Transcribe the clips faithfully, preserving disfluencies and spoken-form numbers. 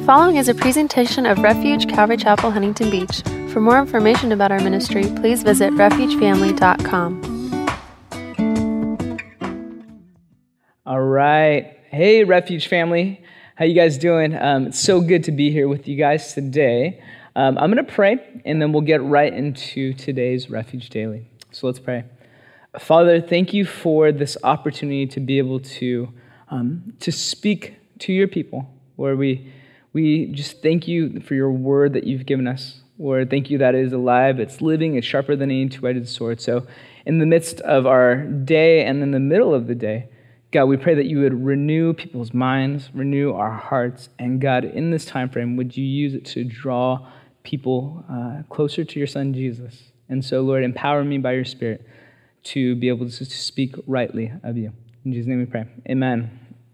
following is a presentation of Refuge Calvary Chapel, Huntington Beach. For more information about our ministry, please visit refuge family dot com. All right. Hey, Refuge family. How you guys doing? Um, it's so good to be here with you guys today. Um, I'm going to pray, and then we'll get right into today's Refuge Daily. So let's pray. Father, thank you for this opportunity to be able to um, to speak to your people. Lord, we we just thank you for your word that you've given us. Lord, thank you that it is alive, it's living, it's sharper than any two-edged sword. So in the midst of our day and in the middle of the day, God, we pray that you would renew people's minds, renew our hearts, and God, in this time frame, would you use it to draw people uh, closer to your Son, Jesus? And so, Lord, empower me by your Spirit to be able to speak rightly of you. In Jesus' name we pray. Amen.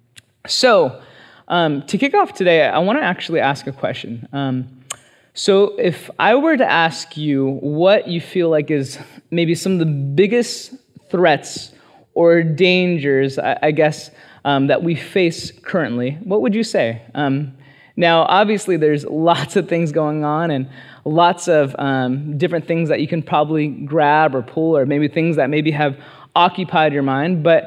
So, um, to kick off today, I want to actually ask a question. Um, so if I were to ask you what you feel like is maybe some of the biggest threats or dangers, I, I guess, um, that we face currently, what would you say? Um, now, obviously, there's lots of things going on and lots of um, different things that you can probably grab or pull, or maybe things that maybe have occupied your mind, but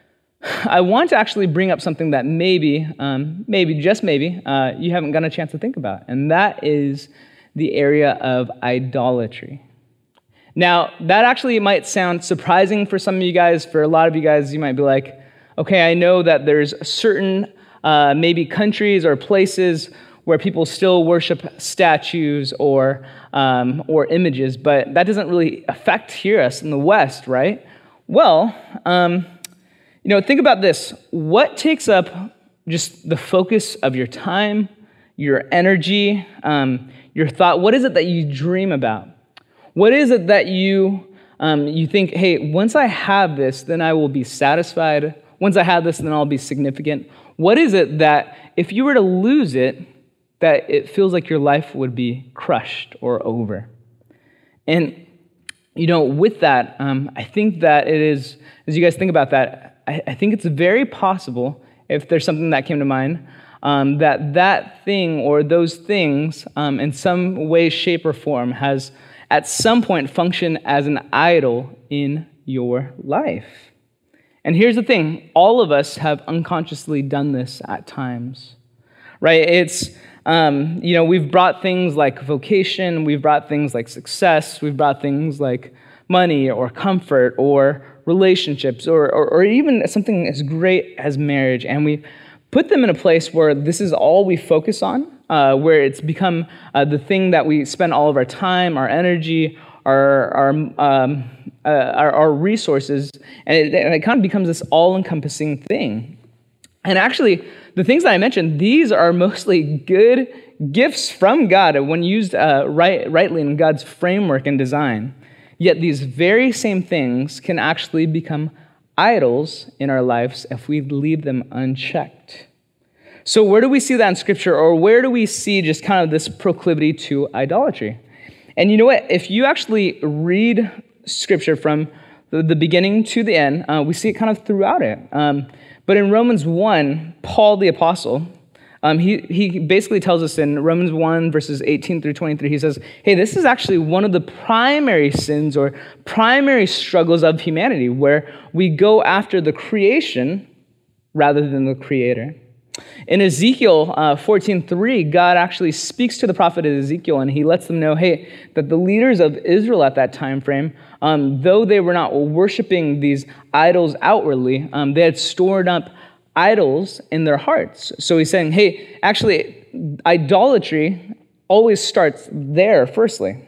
I want to actually bring up something that maybe, um, maybe, just maybe, uh, you haven't gotten a chance to think about, and that is the area of idolatry. Now, that actually might sound surprising for some of you guys. For a lot of you guys, you might be like, okay, I know that there's certain uh, maybe countries or places where people still worship statues or um, or images, but that doesn't really affect here us in the West, right? Well, um, you know, think about this. What takes up just the focus of your time, your energy, um, your thought? What is it that you dream about? What is it that you um, you think, hey, once I have this, then I will be satisfied. Once I have this, then I'll be significant. What is it that if you were to lose it, that it feels like your life would be crushed or over? And, you know, with that, um, I think that it is, as you guys think about that, I, I think it's very possible, if there's something that came to mind, um, that that thing or those things um, in some way, shape, or form has at some point functioned as an idol in your life. And here's the thing, all of us have unconsciously done this at times, right? It's, um, you know, we've brought things like vocation, we've brought things like success, we've brought things like money or comfort or relationships or, or, or even something as great as marriage, and we put them in a place where this is all we focus on, uh, where it's become uh, the thing that we spend all of our time, our energy, our our um, uh, our, our resources, and it, and it kind of becomes this all-encompassing thing. And actually, the things that I mentioned, these are mostly good gifts from God when used uh, right, rightly in God's framework and design. Yet these very same things can actually become idols in our lives if we leave them unchecked. So where do we see that in Scripture, or where do we see just kind of this proclivity to idolatry? And you know what? If you actually read Scripture from the, the beginning to the end, uh, we see it kind of throughout it. Um, but in Romans one, Paul the Apostle, Um, he, he basically tells us in Romans one, verses eighteen through twenty-three, he says, hey, this is actually one of the primary sins or primary struggles of humanity, where we go after the creation rather than the creator. In Ezekiel uh, fourteen three, God actually speaks to the prophet Ezekiel, and he lets them know, hey, that the leaders of Israel at that time frame, um, though they were not worshiping these idols outwardly, um, they had stored up idols in their hearts. So he's saying, hey, actually, idolatry always starts there, firstly.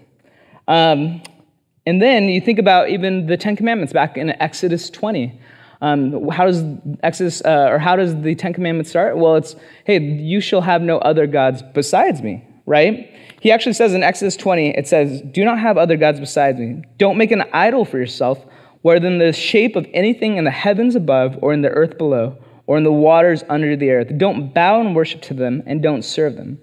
Um, and then you think about even the Ten Commandments back in Exodus twenty. Um, how does Exodus, uh, or how does the Ten Commandments start? Well, it's, hey, you shall have no other gods besides me, right? He actually says in Exodus twenty, it says, do not have other gods besides me. Don't make an idol for yourself, whether in the shape of anything in the heavens above or in the earth below, or in the waters under the earth. Don't bow and worship to them, and don't serve them.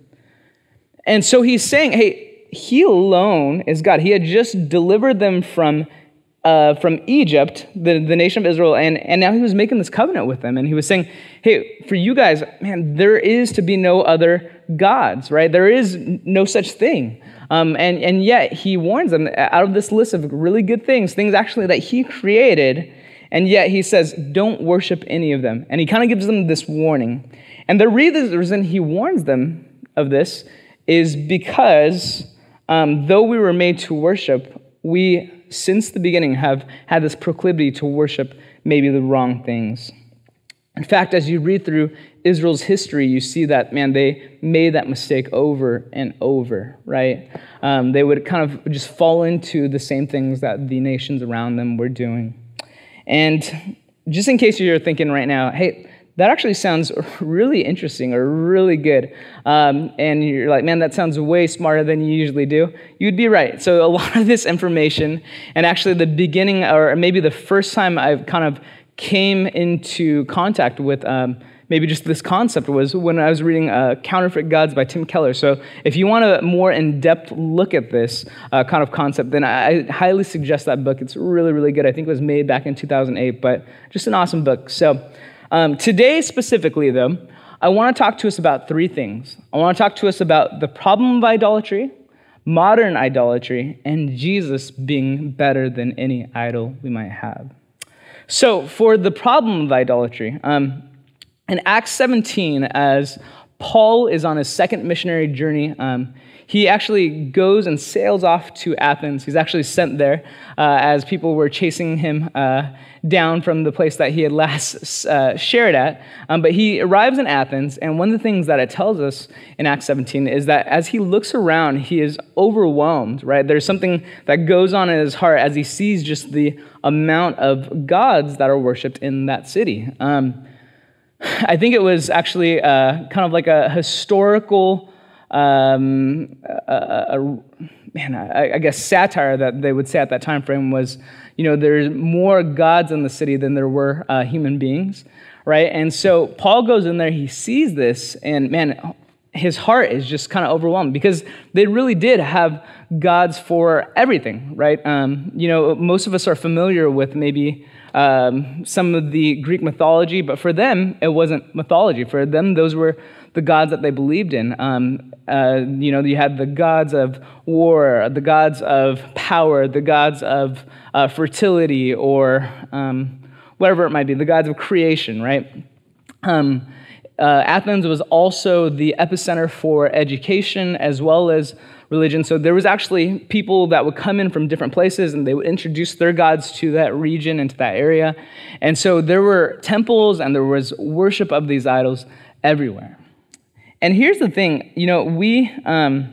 And so he's saying, hey, he alone is God. He had just delivered them from uh, from Egypt, the, the nation of Israel, and, and now he was making this covenant with them. And he was saying, hey, for you guys, man, there is to be no other gods, right? There is no such thing. Um, and, and yet he warns them out of this list of really good things, things actually that he created, and yet he says, don't worship any of them. And he kind of gives them this warning. And the reason he warns them of this is because um, though we were made to worship, we, since the beginning, have had this proclivity to worship maybe the wrong things. In fact, as you read through Israel's history, you see that, man, they made that mistake over and over, right? Um, they would kind of just fall into the same things that the nations around them were doing. And just in case you're thinking right now, hey, that actually sounds really interesting or really good, um, and you're like, man, that sounds way smarter than you usually do, you'd be right. So a lot of this information, and actually the beginning, or maybe the first time I've kind of came into contact with um, maybe just this concept was when I was reading uh, Counterfeit Gods by Tim Keller. So if you want a more in-depth look at this uh, kind of concept, then I highly suggest that book. It's really, really good. I think it was made back in two thousand eight, but just an awesome book. So um, today specifically, though, I want to talk to us about three things. I want to talk to us about the problem of idolatry, modern idolatry, and Jesus being better than any idol we might have. So for the problem of idolatry, um, in Acts seventeen, as Paul is on his second missionary journey, um, he actually goes and sails off to Athens. He's actually sent there uh, as people were chasing him uh, down from the place that he had last uh, shared at. Um, but he arrives in Athens, and one of the things that it tells us in Acts seventeen is that as he looks around, he is overwhelmed, right? There's something that goes on in his heart as he sees just the amount of gods that are worshipped in that city. Um, I think it was actually uh, kind of like a historical, um, a, a, man, I, I guess satire that they would say at that time frame was, you know, there's more gods in the city than there were uh, human beings, right? And so Paul goes in there, he sees this, and man, his heart is just kind of overwhelmed because they really did have gods for everything, right? Um, you know, most of us are familiar with maybe Um, some of the Greek mythology, but for them, it wasn't mythology. For them, those were the gods that they believed in. Um, uh, you know, you had the gods of war, the gods of power, the gods of uh, fertility, or um, whatever it might be, the gods of creation, right? Um, uh, Athens was also the epicenter for education as well as religion. So there was actually people that would come in from different places and they would introduce their gods to that region and to that area. And so there were temples and there was worship of these idols everywhere. And here's the thing, you know, we, um,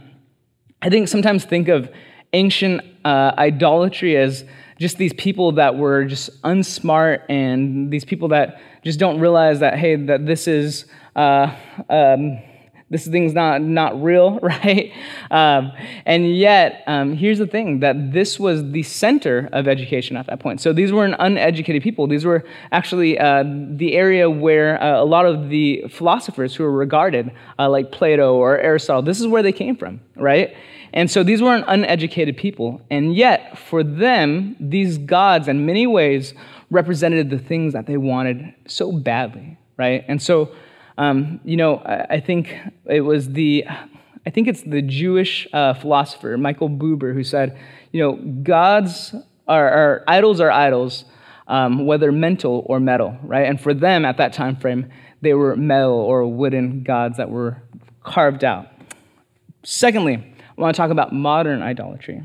I think sometimes think of ancient uh, idolatry as just these people that were just unsmart and these people that just don't realize that, hey, that this is, uh, um, this thing's not, not real, right? Um, and yet, um, here's the thing, that this was the center of education at that point. So these weren't uneducated people. These were actually uh, the area where uh, a lot of the philosophers who were regarded, uh, like Plato or Aristotle, this is where they came from, right? And so these weren't uneducated people. And yet, for them, these gods in many ways represented the things that they wanted so badly, right? And so, Um, you know, I, I think it was the, I think it's the Jewish uh, philosopher, Michael Buber, who said, you know, gods are, are idols are idols, um, whether mental or metal, right? And for them at that time frame, they were metal or wooden gods that were carved out. Secondly, I want to talk about modern idolatry.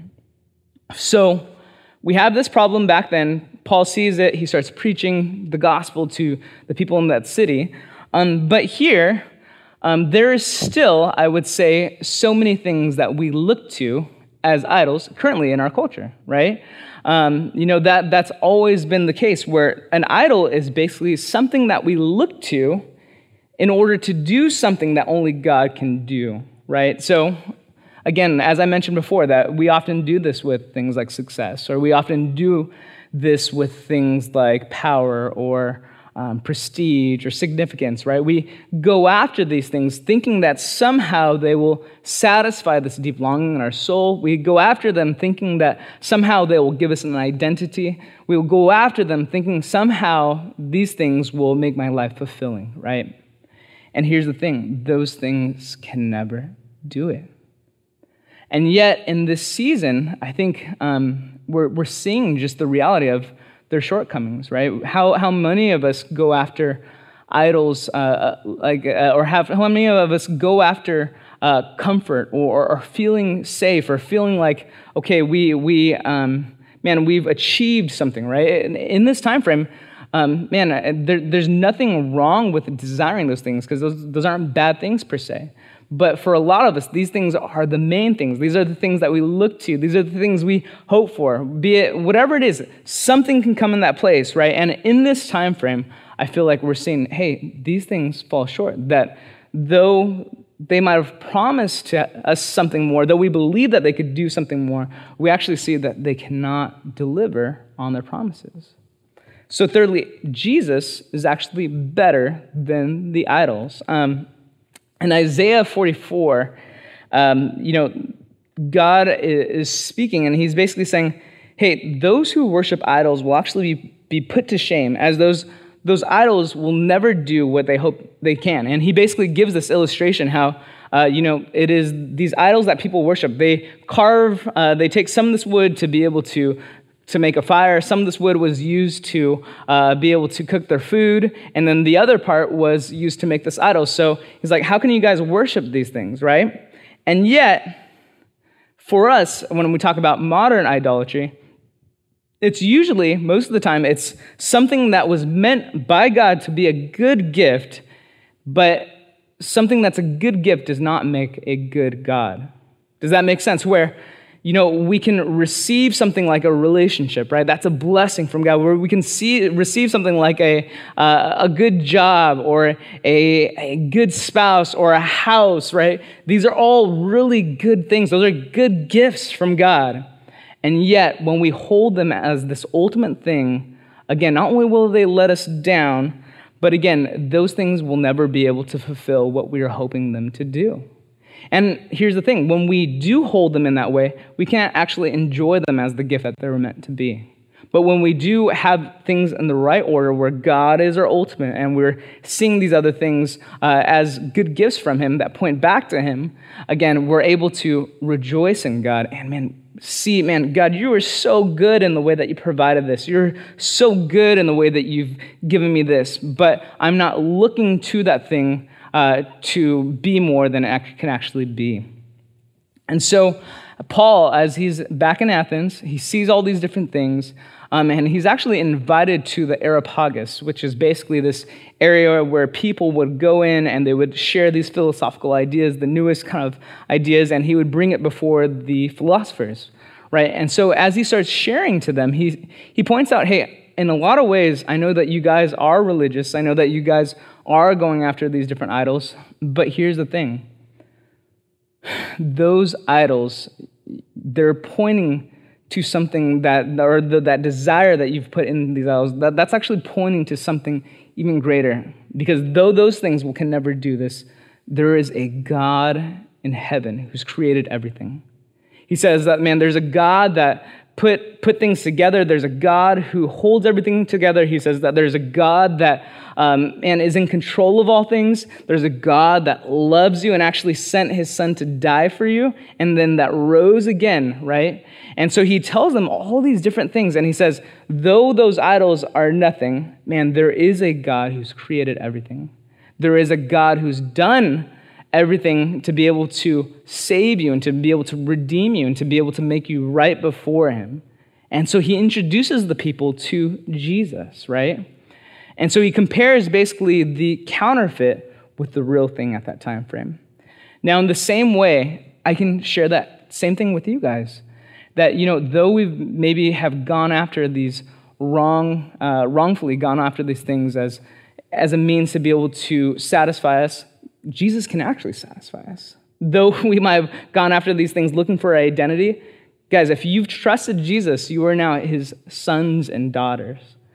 So we have this problem back then. Paul sees it. He starts preaching the gospel to the people in that city. Um, but here, um, there is still, I would say, so many things that we look to as idols currently in our culture, right? Um, you know, that that's always been the case, where an idol is basically something that we look to in order to do something that only God can do, right? So, again, as I mentioned before, that we often do this with things like success, or we often do this with things like power or um, prestige or significance, right? We go after these things thinking that somehow they will satisfy this deep longing in our soul. We go after them thinking that somehow they will give us an identity. We will go after them thinking somehow these things will make my life fulfilling, right? And here's the thing, those things can never do it. And yet, in this season, I think um, we're we're seeing just the reality of their shortcomings, right? How how many of us go after idols, uh, like, uh, or have how many of us go after uh, comfort, or, or feeling safe, or feeling like, okay, we we um, man, we've achieved something, right? In, in this time frame, um, man, there, there's nothing wrong with desiring those things, because those those aren't bad things per se. But for a lot of us, these things are the main things. These are the things that we look to. These are the things we hope for. Be it whatever it is, something can come in that place, right? And in this time frame, I feel like we're seeing, hey, these things fall short. That though they might have promised to us something more, though we believe that they could do something more, we actually see that they cannot deliver on their promises. So thirdly, Jesus is actually better than the idols. Um, In Isaiah forty-four, um, you know, God is speaking, and he's basically saying, hey, those who worship idols will actually be, be put to shame, as those, those idols will never do what they hope they can. And he basically gives this illustration how, uh, you know, it is these idols that people worship. They carve, uh, they take some of this wood to be able to to make a fire. Some of this wood was used to uh, be able to cook their food, and then the other part was used to make this idol. So he's like, how can you guys worship these things, right? And yet, for us, when we talk about modern idolatry, it's usually, most of the time, it's something that was meant by God to be a good gift, but something that's a good gift does not make a good God. Does that make sense? Where, you know, we can receive something like a relationship, right? That's a blessing from God, where we can see receive something like a uh, a good job, or a, a good spouse, or a house, right? These are all really good things. Those are good gifts from God. And yet, when we hold them as this ultimate thing, again, not only will they let us down, but again, those things will never be able to fulfill what we are hoping them to do. And here's the thing, when we do hold them in that way, we can't actually enjoy them as the gift that they were meant to be. But when we do have things in the right order, where God is our ultimate, and we're seeing these other things uh, as good gifts from him that point back to him, again, we're able to rejoice in God. And man, see, man, God, you are so good in the way that you provided this. You're so good in the way that you've given me this. But I'm not looking to that thing Uh, to be more than it can actually be. And so Paul, as he's back in Athens, he sees all these different things, um, and he's actually invited to the Areopagus, which is basically this area where people would go in and they would share these philosophical ideas, the newest kind of ideas, and he would bring it before the philosophers, right? And so as he starts sharing to them, he he points out, hey, in a lot of ways, I know that you guys are religious. I know that you guys are going after these different idols. But here's the thing. Those idols, they're pointing to something that, or the, that desire that you've put in these idols, that, that's actually pointing to something even greater. Because though those things will, can never do this, there is a God in heaven who's created everything. He says that, man, there's a God that Put put things together. There's a God who holds everything together. He says that there's a God that um, and is in control of all things. There's a God that loves you and actually sent his son to die for you, and then that rose again, right? And so he tells them all these different things, and he says, though those idols are nothing, man, there is a God who's created everything. There is a God who's done everything to be able to save you and to be able to redeem you and to be able to make you right before him. And so he introduces the people to Jesus, right? And so he compares basically the counterfeit with the real thing at that time frame. Now, in the same way, I can share that same thing with you guys. That, you know, though we maybe have gone after these wrong, uh, wrongfully gone after these things as, as a means to be able to satisfy us, Jesus can actually satisfy us. Though we might have gone after these things looking for our identity, guys, if you've trusted Jesus, you are now his sons and daughters.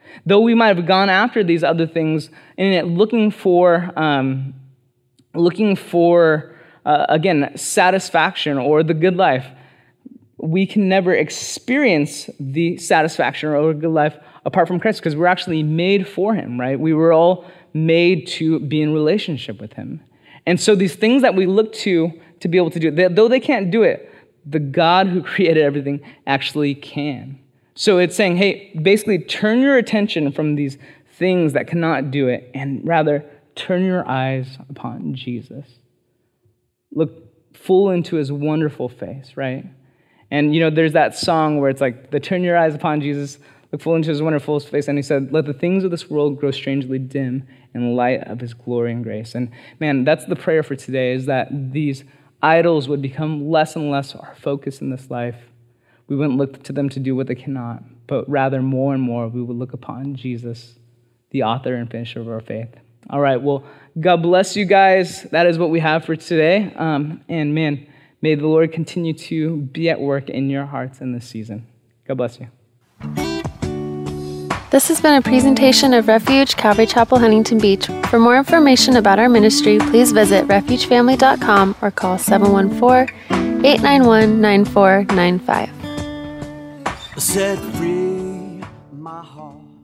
Though we might have gone after these other things and yet looking for, um, looking for uh, again, satisfaction or the good life, we can never experience the satisfaction or good life apart from Christ because we're actually made for him, right? We were all made to be in relationship with him. And so these things that we look to to be able to do it, though they can't do it, the God who created everything actually can. So it's saying, hey, basically turn your attention from these things that cannot do it and rather turn your eyes upon Jesus. Look full into his wonderful face, right? And, you know, there's that song where it's like, the turn your eyes upon Jesus, look full into his wonderful face. And he said, let the things of this world grow strangely dim in the light of his glory and grace. And man, that's the prayer for today, is that these idols would become less and less our focus in this life. We wouldn't look to them to do what they cannot, but rather more and more we would look upon Jesus, the author and finisher of our faith. All right, well, God bless you guys. That is what we have for today. Um, and man, may the Lord continue to be at work in your hearts in this season. God bless you. This has been a presentation of Refuge Calvary Chapel, Huntington Beach. For more information about our ministry, please visit refuge family dot com or call seven one four, eight nine one, nine four nine five. Set free my heart.